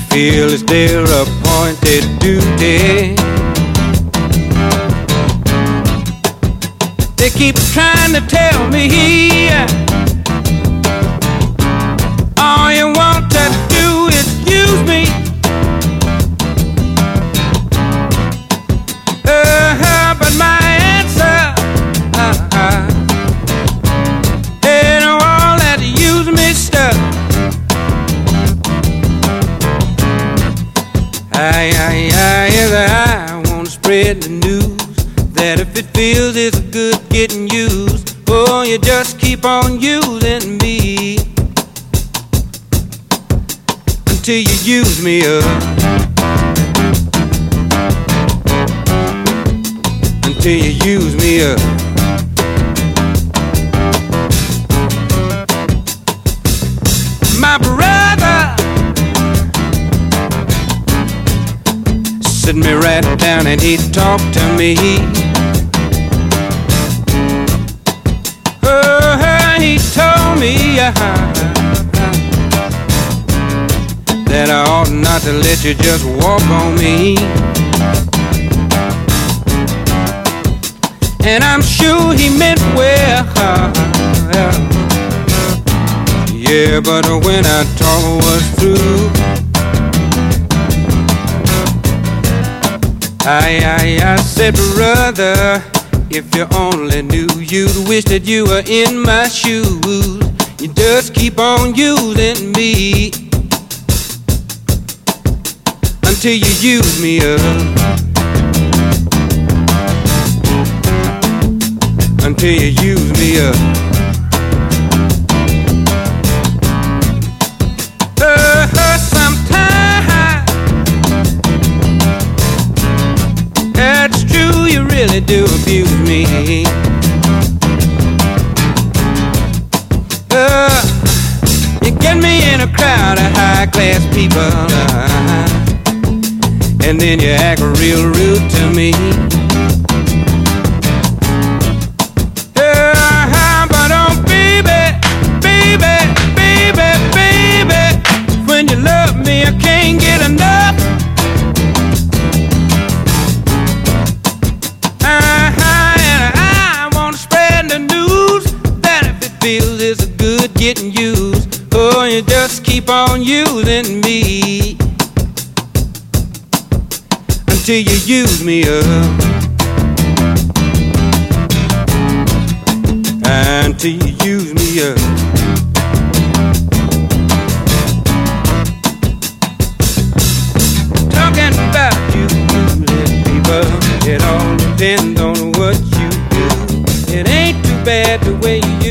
feel it's their appointed duty. They keep trying to tell me all you want to do is use me. But my answer ain't all that use me stuff. I want to spread the news that if it feels it's good getting used, oh, you just keep on using me until you use me up. Until you use me up. My brother sit me right down and he talked to me. Oh, he told me that I ought not to let you just walk on me. And I'm sure he meant well. Yeah, but when our talk was through, I said, brother, if you only knew, you'd wish that you were in my shoes. You just keep on using me until you use me up. Until you use me up. Sometimes that's true, you really do abuse me. You get me in a crowd of high-class people, and then you act real rude to me. When you love me, I can't get enough. And I want to spread the news that if it feels it's good getting used, oh, you just keep on using me until you use me up. Until you use me up. Talking about you, people, it all depends on what you do. It ain't too bad the way you